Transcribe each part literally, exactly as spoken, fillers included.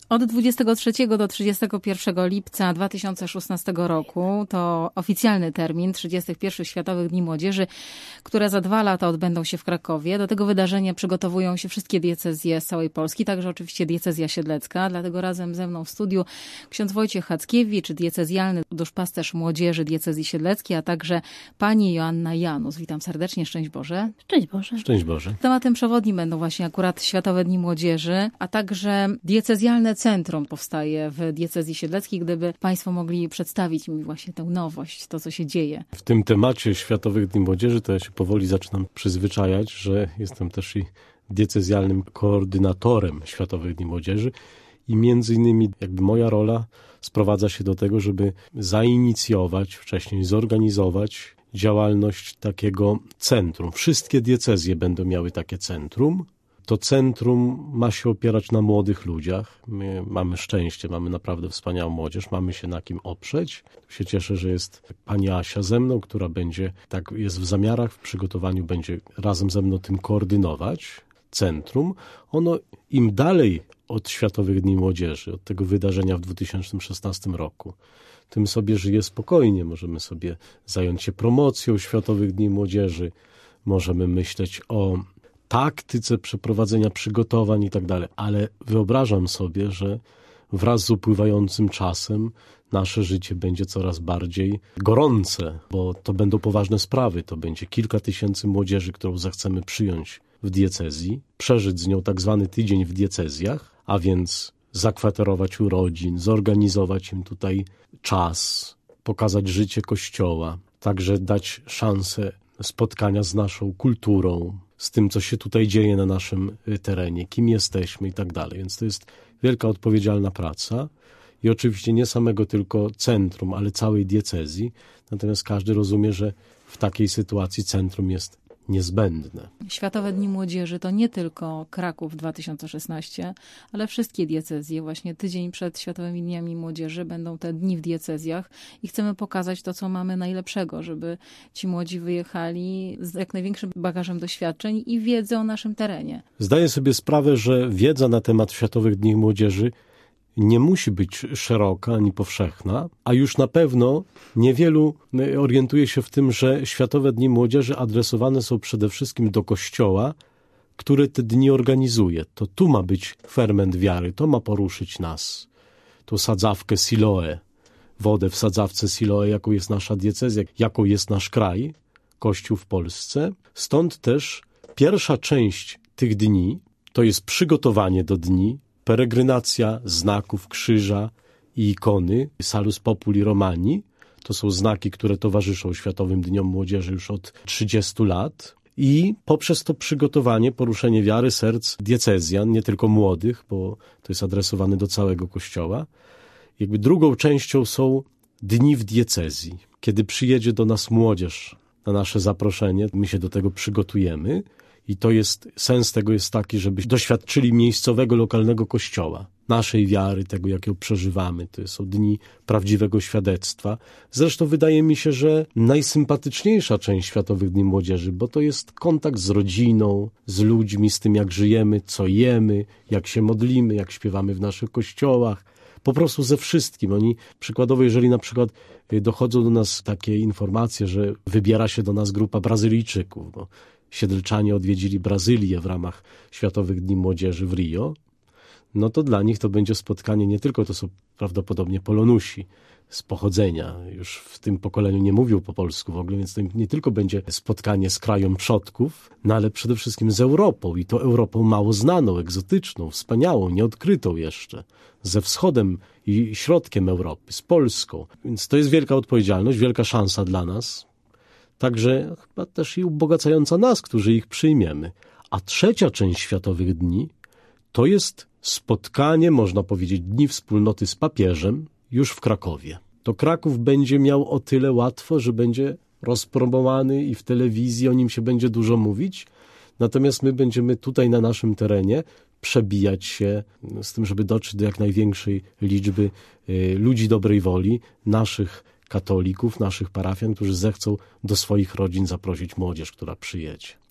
Od dwudziestego trzeciego do trzydziestego pierwszego lipca dwa tysiące szesnastego roku to oficjalny termin trzydziestych pierwszych Światowych Dni Młodzieży, które za dwa lata odbędą się w Krakowie. Do tego wydarzenia przygotowują się wszystkie diecezje z całej Polski, także oczywiście diecezja siedlecka. Dlatego razem ze mną w studiu ksiądz Wojciech Hackiewicz, diecezjalny duszpasterz młodzieży diecezji siedleckiej, a także pani Joanna Janus. Witam serdecznie, szczęść Boże. Szczęść Boże. Szczęść Boże. Tematem przewodnim będą właśnie akurat Światowe Dni Młodzieży, a także diecezjalne centrum powstaje w diecezji siedleckiej. Gdyby państwo mogli przedstawić mi właśnie tę nowość, to co się dzieje. W tym temacie Światowych Dni Młodzieży to ja się powoli zaczynam przyzwyczajać, że jestem też i diecezjalnym koordynatorem Światowych Dni Młodzieży i między innymi jakby moja rola sprowadza się do tego, żeby zainicjować, wcześniej zorganizować działalność takiego centrum. Wszystkie diecezje będą miały takie centrum. To centrum ma się opierać na młodych ludziach. My mamy szczęście, mamy naprawdę wspaniałą młodzież, mamy się na kim oprzeć. Się cieszę, że jest pani Asia ze mną, która będzie, tak jest w zamiarach, w przygotowaniu, będzie razem ze mną tym koordynować centrum. Ono im dalej od Światowych Dni Młodzieży, od tego wydarzenia w dwa tysiące szesnastym roku, tym sobie żyje spokojnie. Możemy sobie zająć się promocją Światowych Dni Młodzieży, możemy myśleć o taktyce przeprowadzenia przygotowań i tak dalej, ale wyobrażam sobie, że wraz z upływającym czasem nasze życie będzie coraz bardziej gorące, bo to będą poważne sprawy, to będzie kilka tysięcy młodzieży, którą zechcemy przyjąć w diecezji, przeżyć z nią tak zwany tydzień w diecezjach, a więc zakwaterować u rodzin, zorganizować im tutaj czas, pokazać życie Kościoła, także dać szansę spotkania z naszą kulturą, z tym, co się tutaj dzieje na naszym terenie, kim jesteśmy i tak dalej. Więc to jest wielka, odpowiedzialna praca i oczywiście nie samego tylko centrum, ale całej diecezji. Natomiast każdy rozumie, że w takiej sytuacji centrum jest niezbędne. Światowe Dni Młodzieży to nie tylko Kraków dwa tysiące szesnaście, ale wszystkie diecezje. Właśnie tydzień przed Światowymi Dniami Młodzieży będą te dni w diecezjach i chcemy pokazać to, co mamy najlepszego, żeby ci młodzi wyjechali z jak największym bagażem doświadczeń i wiedzy o naszym terenie. Zdaję sobie sprawę, że wiedza na temat Światowych Dni Młodzieży nie musi być szeroka ani powszechna, a już na pewno niewielu orientuje się w tym, że Światowe Dni Młodzieży adresowane są przede wszystkim do Kościoła, który te dni organizuje. To tu ma być ferment wiary, to ma poruszyć nas. Tą sadzawkę Siloe, wodę w sadzawce Siloe, jaką jest nasza diecezja, jaką jest nasz kraj, Kościół w Polsce. Stąd też pierwsza część tych dni to jest przygotowanie do dni, peregrynacja znaków krzyża i ikony, Salus Populi Romani. To są znaki, które towarzyszą Światowym Dniom Młodzieży już od trzydziestu lat. I poprzez to przygotowanie, poruszenie wiary serc diecezjan, nie tylko młodych, bo to jest adresowane do całego Kościoła. Jakby drugą częścią są dni w diecezji. Kiedy przyjedzie do nas młodzież na nasze zaproszenie, my się do tego przygotujemy. I to jest, sens tego jest taki, żeby doświadczyli miejscowego, lokalnego Kościoła, naszej wiary, tego jak ją przeżywamy. To są dni prawdziwego świadectwa. Zresztą wydaje mi się, że najsympatyczniejsza część Światowych Dni Młodzieży, bo to jest kontakt z rodziną, z ludźmi, z tym jak żyjemy, co jemy, jak się modlimy, jak śpiewamy w naszych kościołach. Po prostu ze wszystkim. Oni przykładowo, jeżeli na przykład dochodzą do nas takie informacje, że wybiera się do nas grupa Brazylijczyków, bo Siedlczanie odwiedzili Brazylię w ramach Światowych Dni Młodzieży w Rio, no to dla nich to będzie spotkanie, nie tylko to są prawdopodobnie Polonusi z pochodzenia, już w tym pokoleniu nie mówią po polsku w ogóle, więc to nie tylko będzie spotkanie z krajem przodków, no ale przede wszystkim z Europą i to Europą mało znaną, egzotyczną, wspaniałą, nieodkrytą jeszcze, ze wschodem i środkiem Europy, z Polską. Więc to jest wielka odpowiedzialność, wielka szansa dla nas. Także chyba też i ubogacająca nas, którzy ich przyjmiemy. A trzecia część Światowych Dni to jest spotkanie, można powiedzieć, Dni Wspólnoty z papieżem już w Krakowie. To Kraków będzie miał o tyle łatwo, że będzie rozpromowany i w telewizji o nim się będzie dużo mówić. Natomiast my będziemy tutaj na naszym terenie przebijać się z tym, żeby dotrzeć do jak największej liczby y, ludzi dobrej woli, naszych katolików, naszych parafian, którzy zechcą do swoich rodzin zaprosić młodzież, która przyjedzie.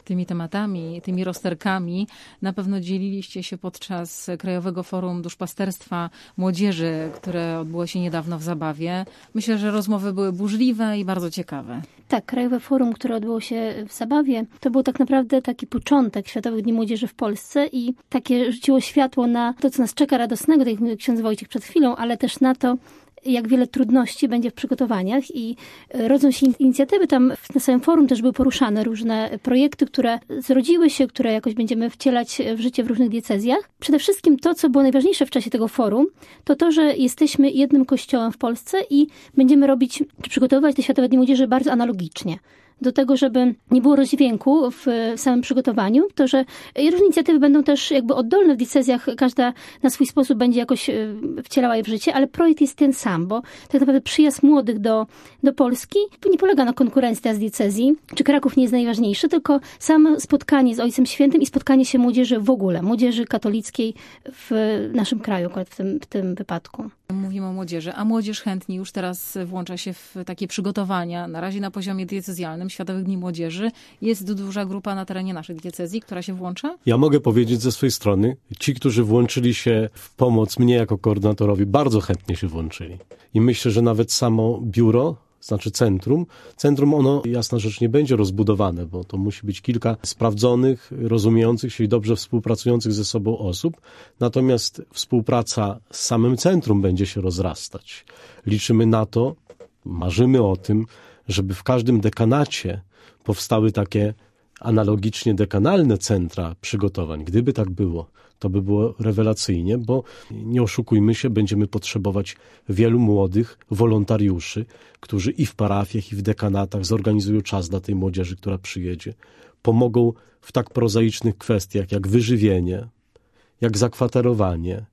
Tymi tematami, tymi rozterkami na pewno dzieliliście się podczas Krajowego Forum Duszpasterstwa Młodzieży, które odbyło się niedawno w Zabawie. Myślę, że rozmowy były burzliwe i bardzo ciekawe. Tak, Krajowe Forum, które odbyło się w Zabawie, to był tak naprawdę taki początek Światowych Dni Młodzieży w Polsce i takie rzuciło światło na to, co nas czeka radosnego, tak jak mówił ksiądz Wojciech przed chwilą, ale też na to, jak wiele trudności będzie w przygotowaniach i rodzą się inicjatywy. Tam na samym forum też były poruszane różne projekty, które zrodziły się, które jakoś będziemy wcielać w życie w różnych diecezjach. Przede wszystkim to, co było najważniejsze w czasie tego forum, to to, że jesteśmy jednym kościołem w Polsce i będziemy robić, czy przygotowywać te Światowe Dni Młodzieży bardzo analogicznie. Do tego, żeby nie było rozdźwięku w samym przygotowaniu, to że różne inicjatywy będą też jakby oddolne w diecezjach, każda na swój sposób będzie jakoś wcielała je w życie, ale projekt jest ten sam, bo tak naprawdę przyjazd młodych do, do Polski nie polega na konkurencji z diecezji, czy Kraków nie jest najważniejszy, tylko samo spotkanie z Ojcem Świętym i spotkanie się młodzieży w ogóle, młodzieży katolickiej w naszym kraju, akurat w tym, w tym wypadku. Mówimy o młodzieży, a młodzież chętnie już teraz włącza się w takie przygotowania, na razie na poziomie diecezjalnym Światowych Dni Młodzieży. Jest duża grupa na terenie naszej diecezji, która się włącza? Ja mogę powiedzieć ze swojej strony, ci, którzy włączyli się w pomoc mnie jako koordynatorowi, bardzo chętnie się włączyli. I myślę, że nawet samo biuro, znaczy centrum, centrum ono, jasna rzecz, nie będzie rozbudowane, bo to musi być kilka sprawdzonych, rozumiejących się i dobrze współpracujących ze sobą osób. Natomiast współpraca z samym centrum będzie się rozrastać. Liczymy na to, marzymy o tym, żeby w każdym dekanacie powstały takie analogicznie dekanalne centra przygotowań. Gdyby tak było, to by było rewelacyjnie, bo nie oszukujmy się, będziemy potrzebować wielu młodych wolontariuszy, którzy i w parafiach, i w dekanatach zorganizują czas dla tej młodzieży, która przyjedzie. Pomogą w tak prozaicznych kwestiach jak wyżywienie, jak zakwaterowanie,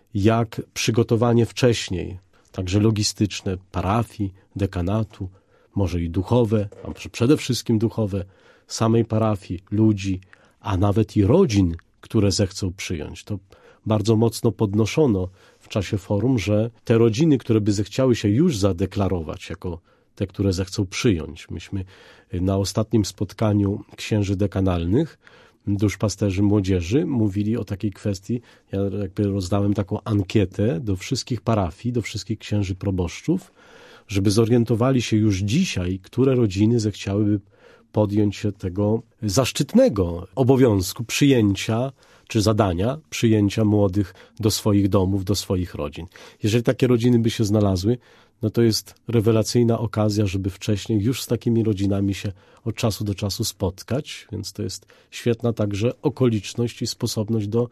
jak przygotowanie wcześniej, także logistyczne parafii, dekanatu, może i duchowe, a może przede wszystkim duchowe, samej parafii, ludzi, a nawet i rodzin, które zechcą przyjąć. To bardzo mocno podnoszono w czasie forum, że te rodziny, które by zechciały się już zadeklarować jako te, które zechcą przyjąć. Myśmy na ostatnim spotkaniu księży dekanalnych, duszpasterzy młodzieży, mówili o takiej kwestii. Ja jakby rozdałem taką ankietę do wszystkich parafii, do wszystkich księży proboszczów, żeby zorientowali się już dzisiaj, które rodziny zechciałyby podjąć się tego zaszczytnego obowiązku przyjęcia czy zadania przyjęcia młodych do swoich domów, do swoich rodzin. Jeżeli takie rodziny by się znalazły, no to jest rewelacyjna okazja, żeby wcześniej już z takimi rodzinami się od czasu do czasu spotkać, więc to jest świetna także okoliczność i sposobność do,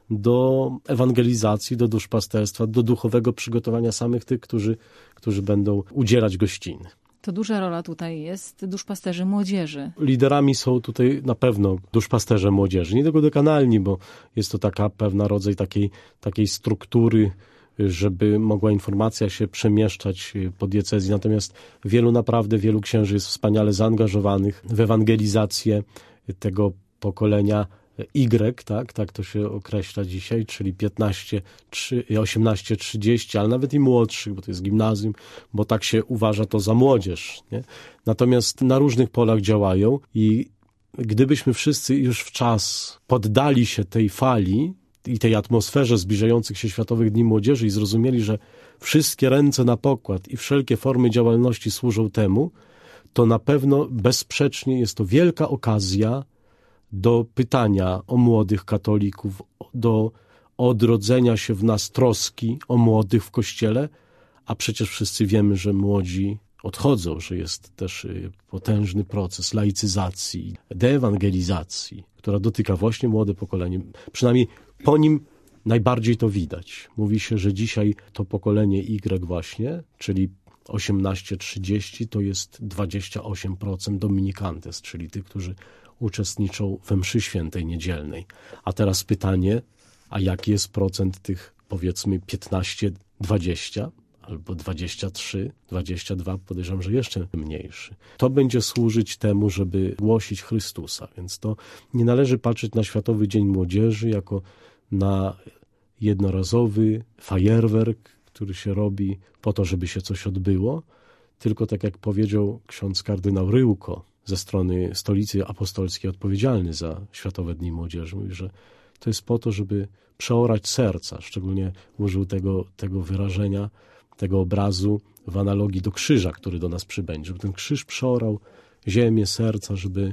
do ewangelizacji, do duszpasterstwa, do duchowego przygotowania samych tych, którzy, którzy będą udzielać gościny. To duża rola tutaj jest duszpasterzy młodzieży. Liderami są tutaj na pewno duszpasterze młodzieży, nie tylko dekanalni, bo jest to taka pewna rodzaj takiej, takiej struktury, żeby mogła informacja się przemieszczać po diecezji. Natomiast wielu naprawdę, wielu księży jest wspaniale zaangażowanych w ewangelizację tego pokolenia Y, tak, tak to się określa dzisiaj, czyli piętnaście, osiemnaście, trzydzieści, ale nawet i młodszych, bo to jest gimnazjum, bo tak się uważa to za młodzież, nie? Natomiast na różnych polach działają i gdybyśmy wszyscy już w czas poddali się tej fali i tej atmosferze zbliżających się Światowych Dni Młodzieży i zrozumieli, że wszystkie ręce na pokład i wszelkie formy działalności służą temu, to na pewno bezsprzecznie jest to wielka okazja do pytania o młodych katolików, do odrodzenia się w nas troski o młodych w Kościele, a przecież wszyscy wiemy, że młodzi odchodzą, że jest też potężny proces laicyzacji, deewangelizacji, która dotyka właśnie młode pokolenie. Przynajmniej po nim najbardziej to widać. Mówi się, że dzisiaj to pokolenie Y właśnie, czyli osiemnaście trzydzieści, to jest dwadzieścia osiem procent dominikantes, czyli tych, którzy uczestniczą we mszy świętej niedzielnej. A teraz pytanie, a jaki jest procent tych, powiedzmy, piętnaście dwadzieścia albo dwadzieścia trzy dwadzieścia dwa, podejrzewam, że jeszcze mniejszy. To będzie służyć temu, żeby głosić Chrystusa, więc to nie należy patrzeć na Światowy Dzień Młodzieży jako na jednorazowy fajerwerk, który się robi po to, żeby się coś odbyło, tylko tak jak powiedział ksiądz kardynał Ryłko, ze strony Stolicy Apostolskiej odpowiedzialny za Światowe Dni Młodzieży, mówi, że to jest po to, żeby przeorać serca. Szczególnie użył tego, tego wyrażenia, tego obrazu w analogii do krzyża, który do nas przybędzie. Żeby ten krzyż przeorał ziemię, serca, żeby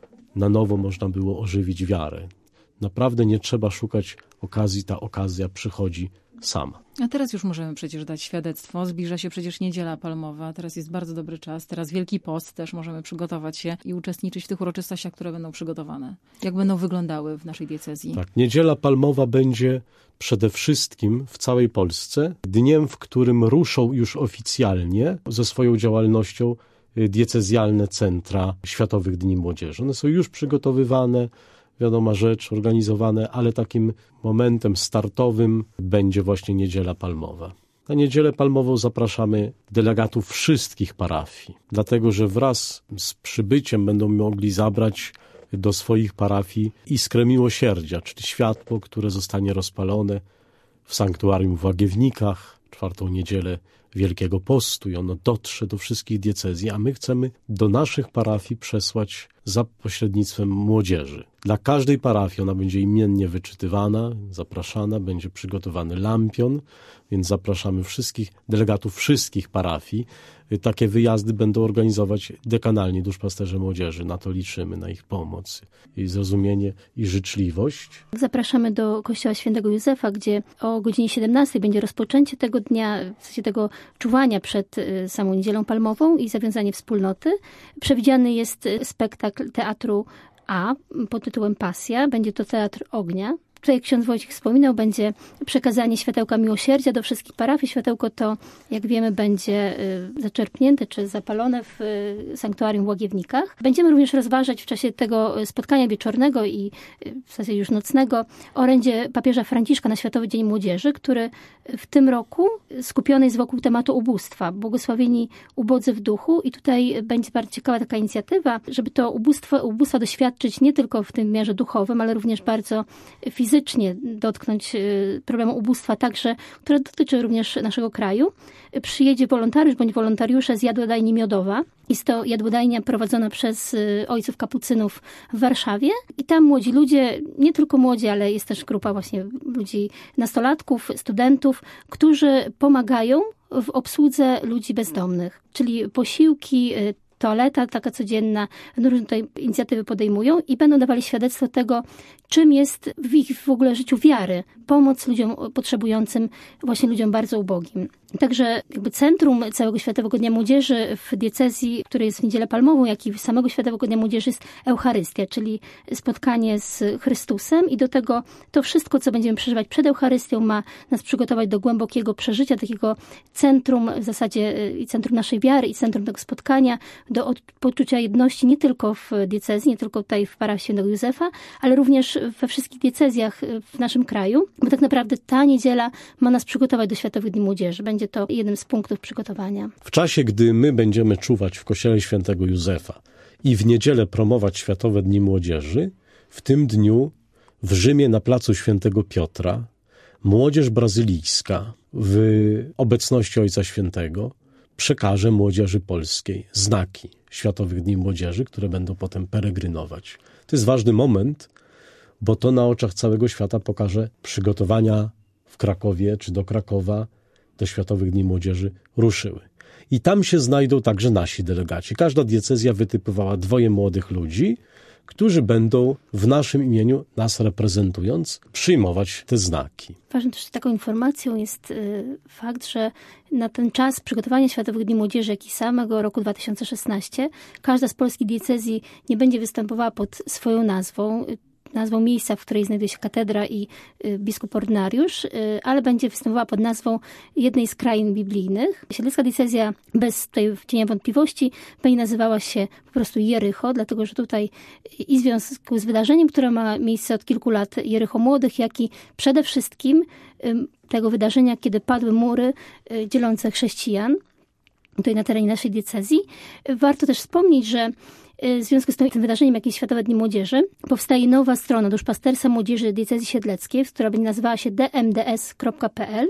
na nowo można było ożywić wiarę. Naprawdę nie trzeba szukać okazji, ta okazja przychodzi sama. A teraz już możemy przecież dać świadectwo. Zbliża się przecież Niedziela Palmowa. Teraz jest bardzo dobry czas. Teraz Wielki Post. Też możemy przygotować się i uczestniczyć w tych uroczystościach, które będą przygotowane. Jak będą wyglądały w naszej diecezji? Tak, Niedziela Palmowa będzie przede wszystkim w całej Polsce dniem, w którym ruszą już oficjalnie ze swoją działalnością diecezjalne centra Światowych Dni Młodzieży. One są już przygotowywane, wiadoma rzecz, organizowane, ale takim momentem startowym będzie właśnie Niedziela Palmowa. Na Niedzielę Palmową zapraszamy delegatów wszystkich parafii, dlatego że wraz z przybyciem będą mogli zabrać do swoich parafii iskrę miłosierdzia, czyli światło, które zostanie rozpalone w sanktuarium w Łagiewnikach, czwartą niedzielę Wielkiego Postu i ono dotrze do wszystkich diecezji, a my chcemy do naszych parafii przesłać za pośrednictwem młodzieży. Dla każdej parafii ona będzie imiennie wyczytywana, zapraszana, będzie przygotowany lampion, więc zapraszamy wszystkich delegatów wszystkich parafii. Takie wyjazdy będą organizować dekanalni duszpasterze młodzieży. Na to liczymy, na ich pomoc i zrozumienie i życzliwość. Zapraszamy do Kościoła Świętego Józefa, gdzie o godzinie siedemnastej będzie rozpoczęcie tego dnia, w sensie tego czuwania przed samą Niedzielą Palmową i zawiązanie wspólnoty. Przewidziany jest spektakl teatru A pod tytułem Pasja. Będzie to Teatr Ognia. Tutaj, jak ksiądz Wojciech wspominał, będzie przekazanie światełka miłosierdzia do wszystkich parafii. Światełko to, jak wiemy, będzie zaczerpnięte czy zapalone w sanktuarium w Łagiewnikach. Będziemy również rozważać w czasie tego spotkania wieczornego i w zasadzie już nocnego orędzie papieża Franciszka na Światowy Dzień Młodzieży, który w tym roku skupiony jest wokół tematu ubóstwa. Błogosławieni ubodzy w duchu. I tutaj będzie bardzo ciekawa taka inicjatywa, żeby to ubóstwo, ubóstwa doświadczyć nie tylko w tym wymiarze duchowym, ale również bardzo fizycznie fizycznie dotknąć problemu ubóstwa, także, które dotyczy również naszego kraju. Przyjedzie wolontariusz bądź wolontariusze z jadłodajni Miodowa. Jest to jadłodajnia prowadzona przez ojców kapucynów w Warszawie i tam młodzi ludzie, nie tylko młodzi, ale jest też grupa właśnie ludzi, nastolatków, studentów, którzy pomagają w obsłudze ludzi bezdomnych, czyli posiłki, toaleta taka codzienna, różne tutaj inicjatywy podejmują i będą dawali świadectwo tego, czym jest w ich w ogóle życiu wiary, pomoc ludziom potrzebującym, właśnie ludziom bardzo ubogim. Także jakby centrum całego Światowego Dnia Młodzieży w diecezji, który jest w Niedzielę Palmową, jak i samego Światowego Dnia Młodzieży jest Eucharystia, czyli spotkanie z Chrystusem i do tego to wszystko, co będziemy przeżywać przed Eucharystią, ma nas przygotować do głębokiego przeżycia, takiego centrum w zasadzie i centrum naszej wiary i centrum tego spotkania, do poczucia jedności nie tylko w diecezji, nie tylko tutaj w parafii Świętego Józefa, ale również we wszystkich diecezjach w naszym kraju, bo tak naprawdę ta niedziela ma nas przygotować do Światowych Dni Młodzieży. Będzie to jeden z punktów przygotowania. W czasie, gdy my będziemy czuwać w Kościele Świętego Józefa i w niedzielę promować Światowe Dni Młodzieży, w tym dniu w Rzymie na placu Świętego Piotra młodzież brazylijska w obecności Ojca Świętego przekaże młodzieży polskiej znaki Światowych Dni Młodzieży, które będą potem peregrynować. To jest ważny moment, bo to na oczach całego świata pokaże przygotowania w Krakowie czy do Krakowa do Światowych Dni Młodzieży ruszyły. I tam się znajdą także nasi delegaci. Każda diecezja wytypowała dwoje młodych ludzi, którzy będą w naszym imieniu, nas reprezentując, przyjmować te znaki. Ważną też taką informacją jest y, fakt, że na ten czas przygotowania Światowych Dni Młodzieży, jak i samego roku dwa tysiące szesnastego, każda z polskich diecezji nie będzie występowała pod swoją nazwą, nazwą miejsca, w której znajduje się katedra i y, biskup ordynariusz, y, ale będzie występowała pod nazwą jednej z krain biblijnych. Siedlecka diecezja, bez tutaj cienia wątpliwości, będzie nazywała się po prostu Jericho, dlatego że tutaj i w związku z wydarzeniem, które ma miejsce od kilku lat, Jericho Młodych, jak i przede wszystkim y, tego wydarzenia, kiedy padły mury y, dzielące chrześcijan tutaj na terenie naszej diecezji. Warto też wspomnieć, że w związku z tym wydarzeniem, jakim jest Światowe Dni Młodzieży, powstaje nowa strona Duszpasterstwa Młodzieży Diecezji Siedleckiej, która będzie nazywała się d m d s kropka p l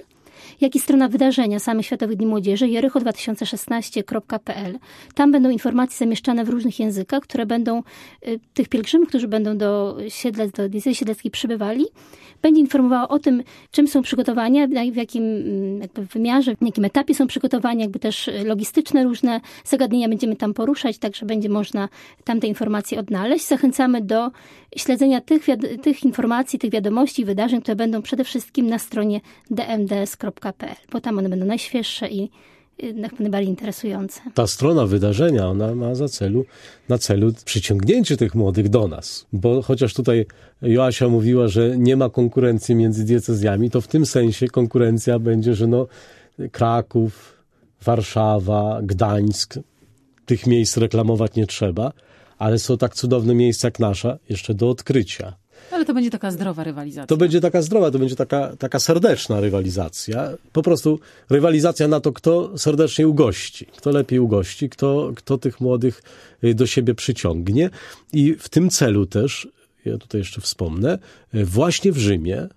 jak i strona wydarzenia samych Światowych Dni Młodzieży jericho dwa tysiące szesnaście kropka p l. Tam będą informacje zamieszczane w różnych językach, które będą y, tych pielgrzymów, którzy będą do Siedlec, do diecezji siedleckiej przybywali, będzie informowała o tym, czym są przygotowania, w jakim jakby wymiarze, w jakim etapie są przygotowania, jakby też logistyczne różne zagadnienia będziemy tam poruszać, także będzie można tam te informacje odnaleźć. Zachęcamy do śledzenia tych, tych informacji, tych wiadomości i wydarzeń, które będą przede wszystkim na stronie d m d s kropka p l, bo tam one będą najświeższe i najbardziej interesujące. Ta strona wydarzenia, ona ma za celu, na celu przyciągnięcie tych młodych do nas, bo chociaż tutaj Joasia mówiła, że nie ma konkurencji między diecezjami, to w tym sensie konkurencja będzie, że no Kraków, Warszawa, Gdańsk, tych miejsc reklamować nie trzeba, ale są tak cudowne miejsca jak nasza jeszcze do odkrycia. Ale to będzie taka zdrowa rywalizacja. To będzie taka zdrowa, to będzie taka, taka serdeczna rywalizacja. Po prostu rywalizacja na to, kto serdecznie ugości, kto lepiej ugości, kto, kto tych młodych do siebie przyciągnie. I w tym celu też, ja tutaj jeszcze wspomnę, właśnie w Rzymie,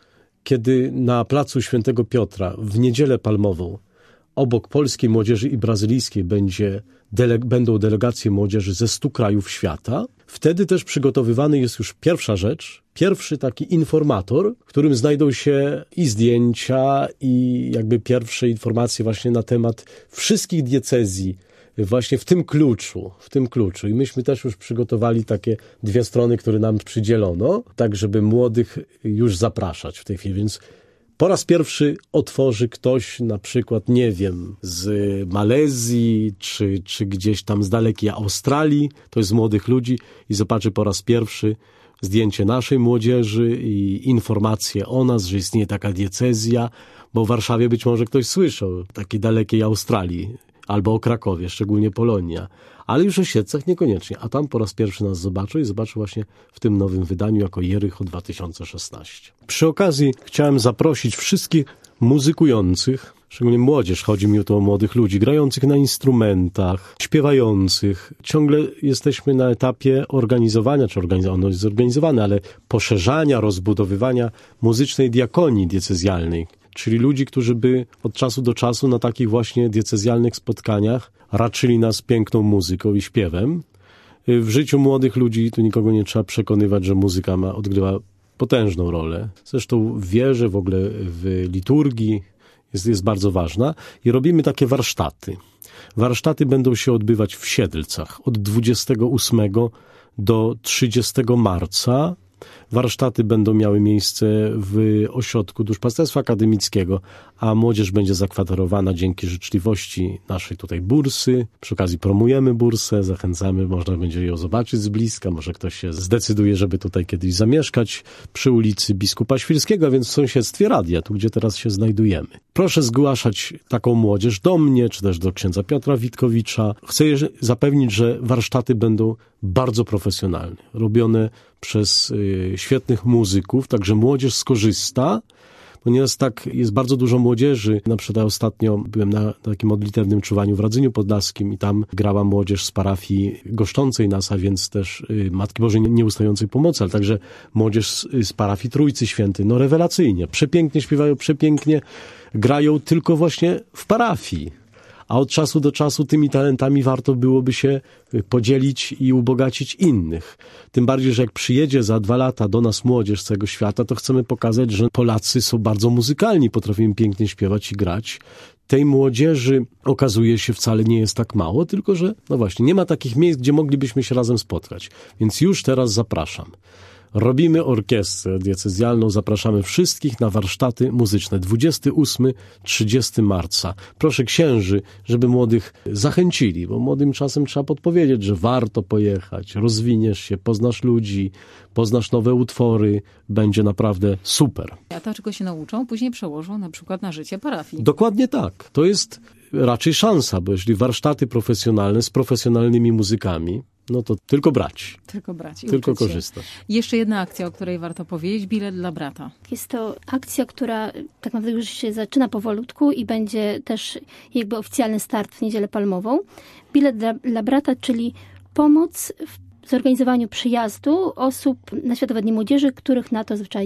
kiedy na placu Świętego Piotra w Niedzielę Palmową obok polskiej młodzieży i brazylijskiej będzie dele, będą delegacje młodzieży ze stu krajów świata. Wtedy też przygotowywany jest już pierwsza rzecz, pierwszy taki informator, w którym znajdą się i zdjęcia, i jakby pierwsze informacje właśnie na temat wszystkich diecezji, właśnie w tym kluczu, w tym kluczu. I myśmy też już przygotowali takie dwie strony, które nam przydzielono, tak żeby młodych już zapraszać w tej chwili, więc po raz pierwszy otworzy ktoś na przykład, nie wiem, z Malezji, czy, czy gdzieś tam z dalekiej Australii, to jest z młodych ludzi i zobaczy po raz pierwszy zdjęcie naszej młodzieży i informacje o nas, że istnieje taka diecezja, bo w Warszawie być może ktoś słyszał takiej dalekiej Australii, albo o Krakowie, szczególnie Polonia, ale już o Siedlcach niekoniecznie, a tam po raz pierwszy nas zobaczył i zobaczył właśnie w tym nowym wydaniu jako Jericho dwa tysiące szesnaście. Przy okazji chciałem zaprosić wszystkich muzykujących, szczególnie młodzież, chodzi mi tu o młodych ludzi, grających na instrumentach, śpiewających. Ciągle jesteśmy na etapie organizowania, czy organiz- ono jest zorganizowane, ale poszerzania, rozbudowywania muzycznej diakonii diecezjalnej, czyli ludzi, którzy by od czasu do czasu na takich właśnie diecezjalnych spotkaniach raczyli nas piękną muzyką i śpiewem. W życiu młodych ludzi tu nikogo nie trzeba przekonywać, że muzyka ma, odgrywa potężną rolę. Zresztą w wierze, w ogóle w liturgii jest, jest bardzo ważna. I robimy takie warsztaty. Warsztaty będą się odbywać w Siedlcach od dwudziestego ósmego do trzydziestego marca. Warsztaty będą miały miejsce w ośrodku duszpasterstwa akademickiego, a młodzież będzie zakwaterowana dzięki życzliwości naszej tutaj bursy. Przy okazji promujemy bursę, zachęcamy, można będzie ją zobaczyć z bliska, może ktoś się zdecyduje, żeby tutaj kiedyś zamieszkać przy ulicy Biskupa Świrskiego, a więc w sąsiedztwie radia, tu gdzie teraz się znajdujemy. Proszę zgłaszać taką młodzież do mnie, czy też do księdza Piotra Witkowicza. Chcę zapewnić, że warsztaty będą bardzo profesjonalne, robione przez y, świetnych muzyków, także młodzież skorzysta, ponieważ tak jest bardzo dużo młodzieży. Na przykład ostatnio byłem na takim modlitewnym czuwaniu w Radzyniu Podlaskim i tam grała młodzież z parafii goszczącej nas, a więc też y, Matki Bożej Nieustającej Pomocy, ale także młodzież z, z parafii Trójcy Świętej. No rewelacyjnie, przepięknie śpiewają, przepięknie grają tylko właśnie w parafii. A od czasu do czasu tymi talentami warto byłoby się podzielić i ubogacić innych. Tym bardziej, że jak przyjedzie za dwa lata do nas młodzież z całego świata, to chcemy pokazać, że Polacy są bardzo muzykalni, potrafimy pięknie śpiewać i grać. Tej młodzieży okazuje się wcale nie jest tak mało, tylko że no właśnie nie ma takich miejsc, gdzie moglibyśmy się razem spotkać. Więc już teraz zapraszam. Robimy orkiestrę diecezjalną, zapraszamy wszystkich na warsztaty muzyczne dwudziestego ósmego do trzydziestego marca. Proszę księży, żeby młodych zachęcili, bo młodym czasem trzeba podpowiedzieć, że warto pojechać, rozwiniesz się, poznasz ludzi, poznasz nowe utwory, będzie naprawdę super. A to, czego się nauczą, później przełożą na przykład na życie parafii. Dokładnie tak. To jest raczej szansa, bo jeśli warsztaty profesjonalne z profesjonalnymi muzykami, no to tylko brać. Tylko brać i Tylko uczyć korzystać. się. Jeszcze jedna akcja, o której warto powiedzieć, bilet dla brata. Jest to akcja, która tak naprawdę już się zaczyna powolutku i będzie też jakby oficjalny start w Niedzielę Palmową. Bilet dla, dla brata, czyli pomoc w zorganizowaniu przyjazdu osób na Światowe Dni Młodzieży, których na to zwyczajnie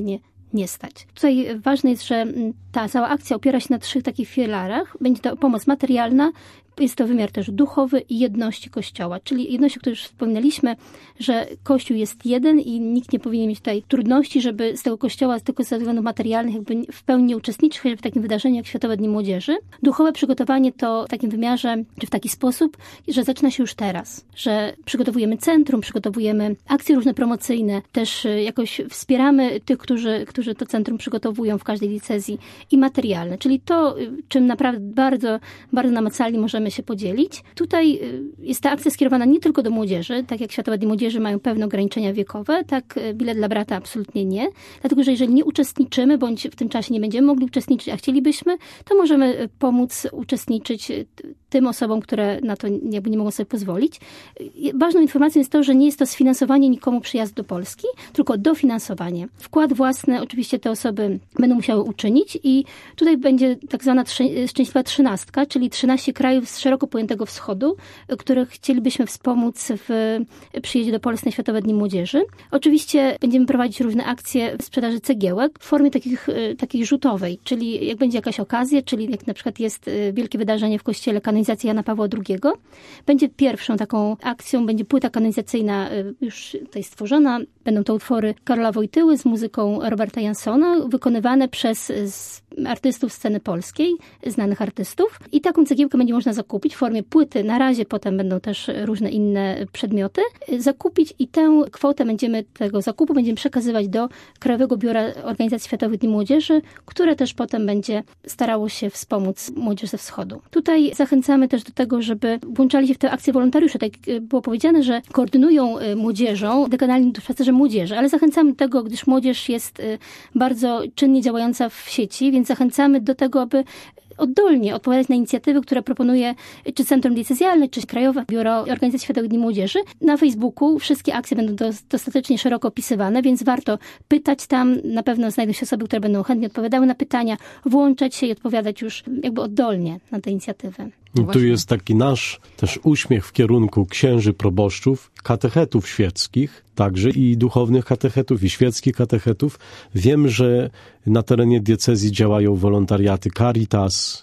nie stać. Tutaj ważne jest, że ta cała akcja opiera się na trzech takich filarach. Będzie to pomoc materialna, jest to wymiar też duchowy i jedności Kościoła, czyli jedności, o której już wspominaliśmy, że Kościół jest jeden i nikt nie powinien mieć tutaj trudności, żeby z tego Kościoła, tylko ze względów materialnych jakby w pełni uczestniczyć w takim wydarzeniu jak Światowe Dni Młodzieży. Duchowe przygotowanie to w takim wymiarze, czy w taki sposób, że zaczyna się już teraz, że przygotowujemy centrum, przygotowujemy akcje różne promocyjne, też jakoś wspieramy tych, którzy, którzy to centrum przygotowują w każdej diecezji i materialne, czyli to, czym naprawdę bardzo, bardzo namacalnie możemy się podzielić. Tutaj jest ta akcja skierowana nie tylko do młodzieży, tak jak Światowe Dni Młodzieży mają pewne ograniczenia wiekowe, tak bilet dla brata absolutnie nie, dlatego że jeżeli nie uczestniczymy, bądź w tym czasie nie będziemy mogli uczestniczyć, a chcielibyśmy, to możemy pomóc uczestniczyć tym osobom, które na to jakby nie mogą sobie pozwolić. Ważną informacją jest to, że nie jest to sfinansowanie nikomu przyjazdu do Polski, tylko dofinansowanie. Wkład własny oczywiście te osoby będą musiały uczynić i tutaj będzie tak zwana szczęśliwa trzynastka, czyli trzynaście krajów z szeroko pojętego wschodu, których chcielibyśmy wspomóc w przyjeździe do Polski na Światowe Dni Młodzieży. Oczywiście będziemy prowadzić różne akcje sprzedaży cegiełek w formie takich, takiej rzutowej, czyli jak będzie jakaś okazja, czyli jak na przykład jest wielkie wydarzenie w kościele kanonizacji Jana Pawła drugiego, będzie pierwszą taką akcją, będzie płyta kanonizacyjna już tutaj stworzona. Będą to utwory Karola Wojtyły z muzyką Roberta Jansona, wykonywane przez artystów sceny polskiej, znanych artystów. I taką cegiełkę będzie można zakupić w formie płyty. Na razie potem będą też różne inne przedmioty. Zakupić i tę kwotę będziemy, tego zakupu będziemy przekazywać do Krajowego Biura Organizacji Światowych Dni Młodzieży, które też potem będzie starało się wspomóc młodzież ze wschodu. Tutaj zachęcamy też do tego, żeby włączali się w tę akcję wolontariusze. Tak było powiedziane, że koordynują młodzieżą dekanalni duszpasterze młodzieży, ale zachęcamy do tego, gdyż młodzież jest bardzo czynnie działająca w sieci, więc zachęcamy do tego, aby oddolnie odpowiadać na inicjatywy, które proponuje czy Centrum Diecezjalne, czy Krajowe Biuro Organizacji Światowych Dni Młodzieży. Na Facebooku wszystkie akcje będą dostatecznie szeroko opisywane, więc warto pytać tam. Na pewno znajdą się osoby, które będą chętnie odpowiadały na pytania, włączać się i odpowiadać już jakby oddolnie na te inicjatywy. I tu jest taki nasz też uśmiech w kierunku księży proboszczów, katechetów świeckich, także i duchownych katechetów, i świeckich katechetów. Wiem, że na terenie diecezji działają wolontariaty Caritas,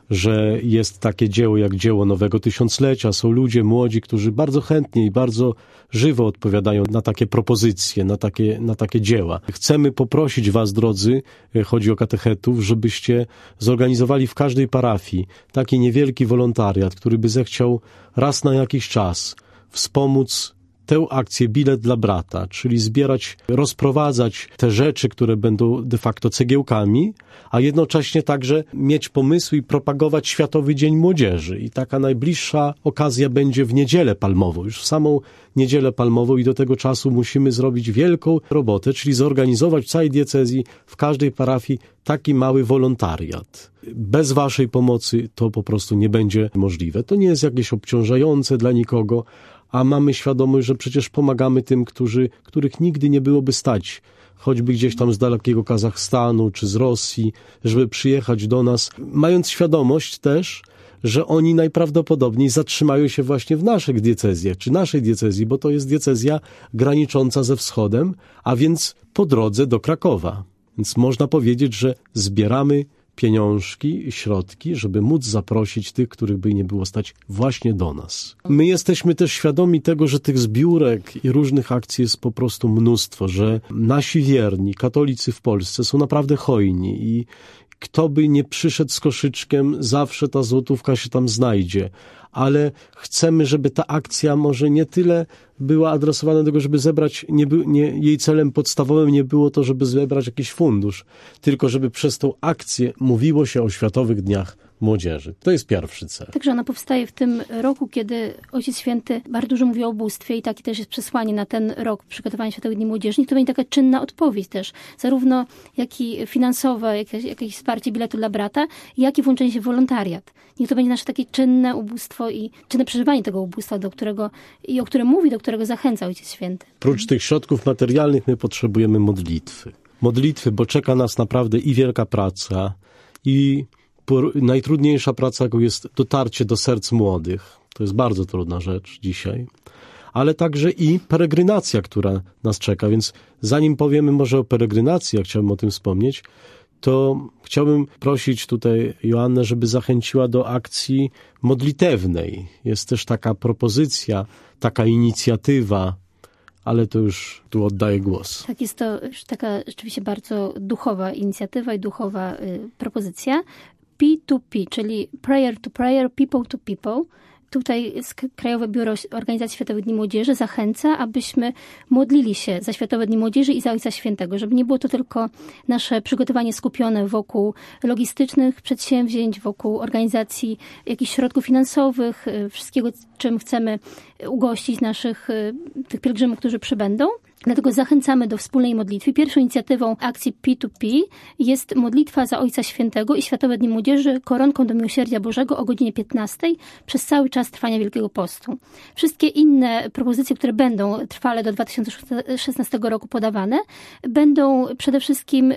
że jest takie dzieło jak dzieło Nowego Tysiąclecia. Są ludzie młodzi, którzy bardzo chętnie i bardzo żywo odpowiadają na takie propozycje, na takie, na takie dzieła. Chcemy poprosić was, drodzy, chodzi o katechetów, żebyście zorganizowali w każdej parafii taki niewielki wolontariat, który by zechciał raz na jakiś czas wspomóc tę akcję Bilet dla brata, czyli zbierać, rozprowadzać te rzeczy, które będą de facto cegiełkami, a jednocześnie także mieć pomysły i propagować Światowy Dzień Młodzieży. I taka najbliższa okazja będzie w Niedzielę Palmową, już w samą Niedzielę Palmową i do tego czasu musimy zrobić wielką robotę, czyli zorganizować w całej diecezji, w każdej parafii taki mały wolontariat. Bez waszej pomocy to po prostu nie będzie możliwe. To nie jest jakieś obciążające dla nikogo, a mamy świadomość, że przecież pomagamy tym, którzy, których nigdy nie byłoby stać, choćby gdzieś tam z dalekiego Kazachstanu czy z Rosji, żeby przyjechać do nas, mając świadomość też, że oni najprawdopodobniej zatrzymają się właśnie w naszych diecezjach, czy naszej diecezji, bo to jest diecezja granicząca ze wschodem, a więc po drodze do Krakowa. Więc można powiedzieć, że zbieramy pieniążki i środki, żeby móc zaprosić tych, których by nie było stać właśnie do nas. My jesteśmy też świadomi tego, że tych zbiórek i różnych akcji jest po prostu mnóstwo, że nasi wierni, katolicy w Polsce są naprawdę hojni i kto by nie przyszedł z koszyczkiem, zawsze ta złotówka się tam znajdzie. Ale chcemy, żeby ta akcja może nie tyle była adresowana do tego, żeby zebrać, nie, by, nie, jej celem podstawowym nie było to, żeby zebrać jakiś fundusz, tylko żeby przez tą akcję mówiło się o Światowych Dniach Młodzieży. To jest pierwszy cel. Także ona powstaje w tym roku, kiedy Ojciec Święty bardzo dużo mówi o ubóstwie i takie też jest przesłanie na ten rok przygotowania Światowych Dni Młodzieży. I to będzie taka czynna odpowiedź też, zarówno jak i finansowe, jakieś, jakieś wsparcie biletu dla brata, jak i włączenie się w wolontariat. Niech to będzie nasze takie czynne ubóstwo i czynne przeżywanie tego ubóstwa, do którego i o którym mówi, do którego zachęca Ojciec Święty. Prócz tych środków materialnych my potrzebujemy modlitwy. Modlitwy, bo czeka nas naprawdę i wielka praca, i najtrudniejsza praca, jaką jest dotarcie do serc młodych. To jest bardzo trudna rzecz dzisiaj. ale także i peregrinacja, która nas czeka. Więc zanim powiemy może o peregrinacji, jak chciałbym o tym wspomnieć, to chciałbym prosić tutaj Joannę, żeby zachęciła do akcji modlitewnej. Jest też taka propozycja, taka inicjatywa, ale to już tu oddaję głos. Tak, jest to taka rzeczywiście bardzo duchowa inicjatywa i duchowa y, propozycja. P to P, czyli prayer to prayer, people to people. Tutaj Krajowe Biuro Organizacji Światowych Dni Młodzieży zachęca, abyśmy modlili się za Światowe Dni Młodzieży i za Ojca Świętego, żeby nie było to tylko nasze przygotowanie skupione wokół logistycznych przedsięwzięć, wokół organizacji jakichś środków finansowych, wszystkiego, czym chcemy ugościć naszych tych pielgrzymów, którzy przybędą. Dlatego zachęcamy do wspólnej modlitwy. Pierwszą inicjatywą akcji P to P jest modlitwa za Ojca Świętego i Światowe Dni Młodzieży koronką do Miłosierdzia Bożego o godzinie piętnastej przez cały czas trwania Wielkiego Postu. Wszystkie inne propozycje, które będą trwale do dwa tysiące szesnastego roku podawane, będą przede wszystkim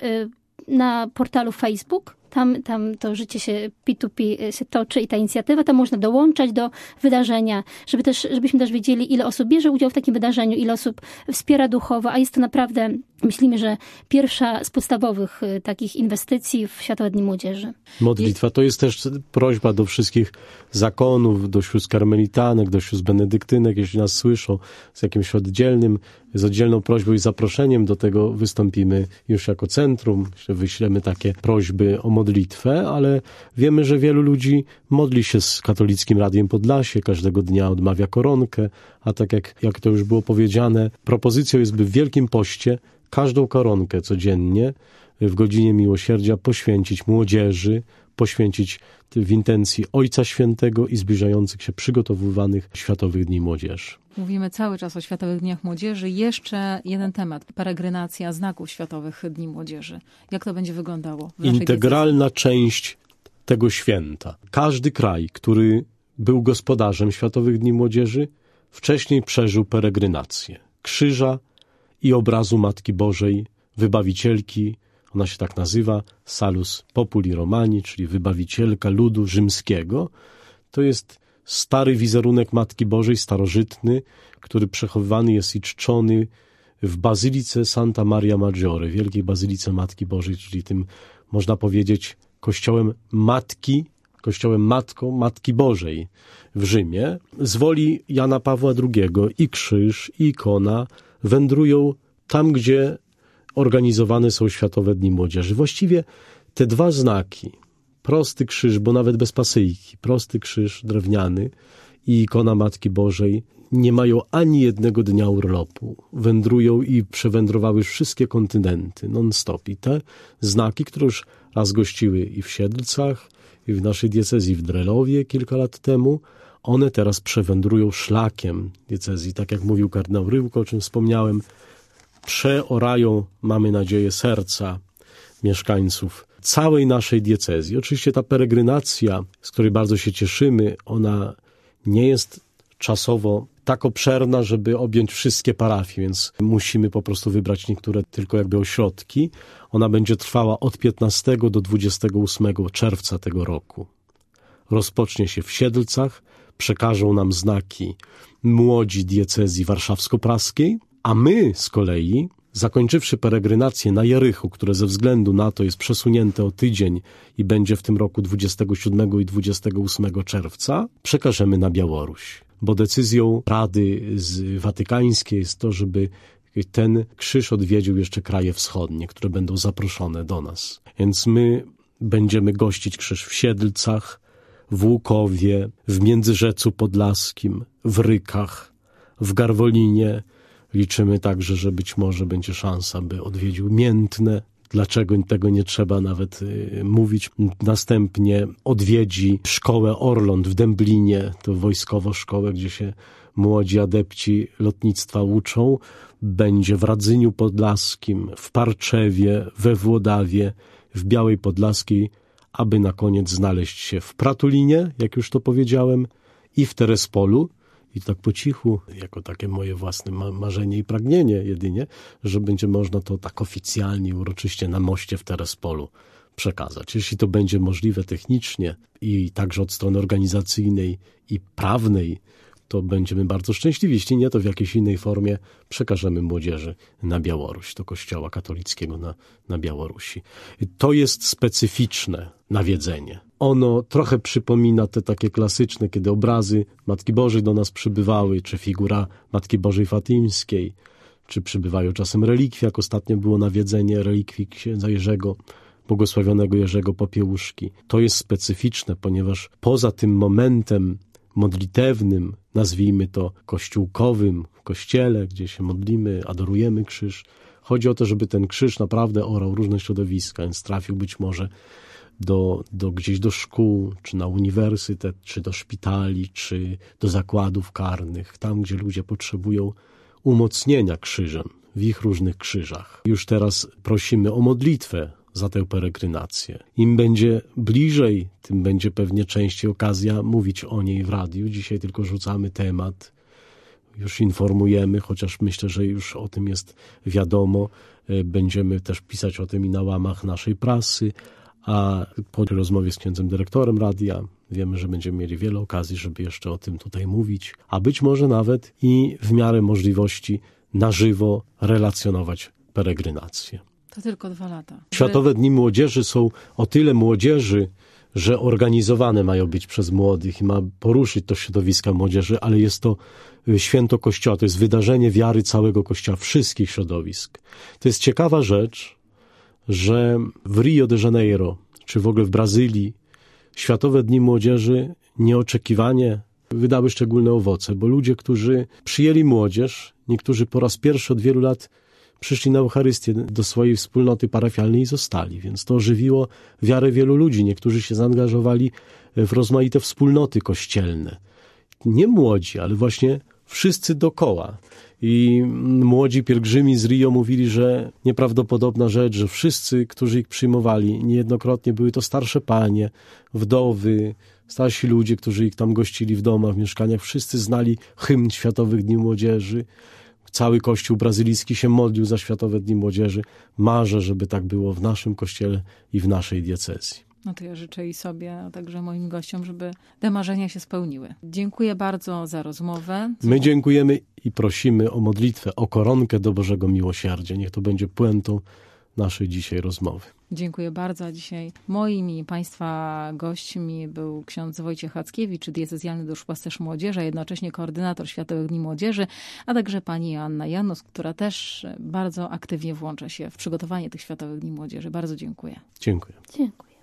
na portalu Facebook. Tam, tam to życie się P to P się toczy i ta inicjatywa, tam można dołączać do wydarzenia, żeby też, żebyśmy też wiedzieli, ile osób bierze udział w takim wydarzeniu, ile osób wspiera duchowo, a jest to naprawdę, myślimy, że pierwsza z podstawowych takich inwestycji w Światowe Dni Młodzieży. Modlitwa to jest też prośba do wszystkich zakonów, do sióstr karmelitanek, do sióstr benedyktynek, jeśli nas słyszą z jakimś oddzielnym, z oddzielną prośbą i zaproszeniem, do tego wystąpimy już jako centrum, wyślemy takie prośby o modlitwę, ale wiemy, że wielu ludzi modli się z Katolickim Radiem Podlasie, każdego dnia odmawia koronkę, a tak jak, jak to już było powiedziane, propozycją jest, by w Wielkim Poście każdą koronkę codziennie w godzinie miłosierdzia poświęcić młodzieży, poświęcić w intencji Ojca Świętego i zbliżających się przygotowywanych Światowych Dni Młodzieży. Mówimy cały czas o Światowych Dniach Młodzieży. Jeszcze jeden temat. Peregrinacja znaków Światowych Dni Młodzieży. Jak to będzie wyglądało w naszej Integralna diecezji? Część tego święta. Każdy kraj, który był gospodarzem Światowych Dni Młodzieży, wcześniej przeżył peregrinację krzyża i obrazu Matki Bożej, Wybawicielki. Ona się tak nazywa, Salus Populi Romani, czyli wybawicielka ludu rzymskiego. To jest stary wizerunek Matki Bożej, starożytny, który przechowywany jest i czczony w Bazylice Santa Maria Maggiore, wielkiej Bazylice Matki Bożej, czyli tym, można powiedzieć, kościołem Matki, kościołem Matką Matki Bożej w Rzymie. Z woli Jana Pawła drugiego i krzyż, i ikona wędrują tam, gdzie organizowane są Światowe Dni Młodzieży. Właściwie te dwa znaki, prosty krzyż, bo nawet bez pasyjki, prosty krzyż drewniany i ikona Matki Bożej, nie mają ani jednego dnia urlopu. Wędrują i przewędrowały wszystkie kontynenty non-stop. I te znaki, które już raz gościły i w Siedlcach, i w naszej diecezji w Drelowie kilka lat temu, one teraz przewędrują szlakiem diecezji. Tak jak mówił kardynał Ryłko, o czym wspomniałem, przeorają, mamy nadzieję, serca mieszkańców całej naszej diecezji. Oczywiście ta peregrynacja, z której bardzo się cieszymy, ona nie jest czasowo tak obszerna, żeby objąć wszystkie parafie, więc musimy po prostu wybrać niektóre tylko jakby ośrodki. Ona będzie trwała od piętnastego do dwudziestego ósmego czerwca tego roku. Rozpocznie się w Siedlcach, przekażą nam znaki młodzi diecezji warszawsko-praskiej, a my z kolei, zakończywszy peregrinację na Jerichu, które ze względu na to jest przesunięte o tydzień i będzie w tym roku dwudziestego siódmego i dwudziestego ósmego czerwca, przekażemy na Białoruś. Bo decyzją Rady z Watykańskiej jest to, żeby ten krzyż odwiedził jeszcze kraje wschodnie, które będą zaproszone do nas. Więc my będziemy gościć krzyż w Siedlcach, w Łukowie, w Międzyrzecu Podlaskim, w Rykach, w Garwolinie. Liczymy także, że być może będzie szansa, by odwiedził Miętne. Dlaczego tego nie trzeba nawet y, mówić. Następnie odwiedzi szkołę Orląt w Dęblinie, to wojskową szkołę, gdzie się młodzi adepci lotnictwa uczą. Będzie w Radzyniu Podlaskim, w Parczewie, we Włodawie, w Białej Podlaskiej, aby na koniec znaleźć się w Pratulinie, jak już to powiedziałem, i w Terespolu. I tak po cichu, jako takie moje własne marzenie i pragnienie jedynie, że będzie można to tak oficjalnie, uroczyście na moście w Terespolu przekazać. Jeśli to będzie możliwe technicznie i także od strony organizacyjnej i prawnej, to będziemy bardzo szczęśliwi. Jeśli nie, to w jakiejś innej formie przekażemy młodzieży na Białoruś, do Kościoła katolickiego na, na Białorusi. To jest specyficzne nawiedzenie. Ono trochę przypomina te takie klasyczne, kiedy obrazy Matki Bożej do nas przybywały, czy figura Matki Bożej Fatimskiej, czy przybywają czasem relikwia, jak ostatnio było nawiedzenie relikwii księdza Jerzego, błogosławionego Jerzego Popiełuszki. To jest specyficzne, ponieważ poza tym momentem modlitewnym, nazwijmy to kościółkowym, w kościele, gdzie się modlimy, adorujemy krzyż, chodzi o to, żeby ten krzyż naprawdę orał różne środowiska, więc trafił być może do, do gdzieś do szkół, czy na uniwersytet, czy do szpitali, czy do zakładów karnych, tam, gdzie ludzie potrzebują umocnienia krzyżem, w ich różnych krzyżach. Już teraz prosimy o modlitwę za tę peregrinację. Im będzie bliżej, tym będzie pewnie częściej okazja mówić o niej w radiu. Dzisiaj tylko rzucamy temat, już informujemy, chociaż myślę, że już o tym jest wiadomo. Będziemy też pisać o tym i na łamach naszej prasy, a po rozmowie z księdzem dyrektorem radia wiemy, że będziemy mieli wiele okazji, żeby jeszcze o tym tutaj mówić, a być może nawet i w miarę możliwości na żywo relacjonować peregrinację. To tylko dwa lata. Światowe Dni Młodzieży są o tyle młodzieży, że organizowane mają być przez młodych i ma poruszyć to środowiska młodzieży, ale jest to święto Kościoła, to jest wydarzenie wiary całego Kościoła, wszystkich środowisk. To jest ciekawa rzecz, że w Rio de Janeiro, czy w ogóle w Brazylii, Światowe Dni Młodzieży nieoczekiwanie wydały szczególne owoce, bo ludzie, którzy przyjęli młodzież, niektórzy po raz pierwszy od wielu lat przyszli na Eucharystię do swojej wspólnoty parafialnej i zostali, więc to ożywiło wiarę wielu ludzi. Niektórzy się zaangażowali w rozmaite wspólnoty kościelne. Nie młodzi, ale właśnie wszyscy dookoła. I młodzi pielgrzymi z Rio mówili, że nieprawdopodobna rzecz, że wszyscy, którzy ich przyjmowali, niejednokrotnie były to starsze panie, wdowy, starsi ludzie, którzy ich tam gościli w domach, w mieszkaniach, wszyscy znali hymn Światowych Dni Młodzieży. Cały Kościół brazylijski się modlił za Światowe Dni Młodzieży. Marzę, żeby tak było w naszym kościele i w naszej diecezji. No to ja życzę i sobie, a także moim gościom, żeby te marzenia się spełniły. Dziękuję bardzo za rozmowę. My dziękujemy i prosimy o modlitwę, o koronkę do Bożego Miłosierdzia. Niech to będzie puentą naszej dzisiaj rozmowy. Dziękuję bardzo. A dzisiaj moimi i Państwa gośćmi był ksiądz Wojciech Hackiewicz, diecezjalny duszpasterz młodzieży, a jednocześnie koordynator Światowych Dni Młodzieży, a także pani Joanna Janus, która też bardzo aktywnie włącza się w przygotowanie tych Światowych Dni Młodzieży. Bardzo dziękuję. Dziękuję. Dziękuję.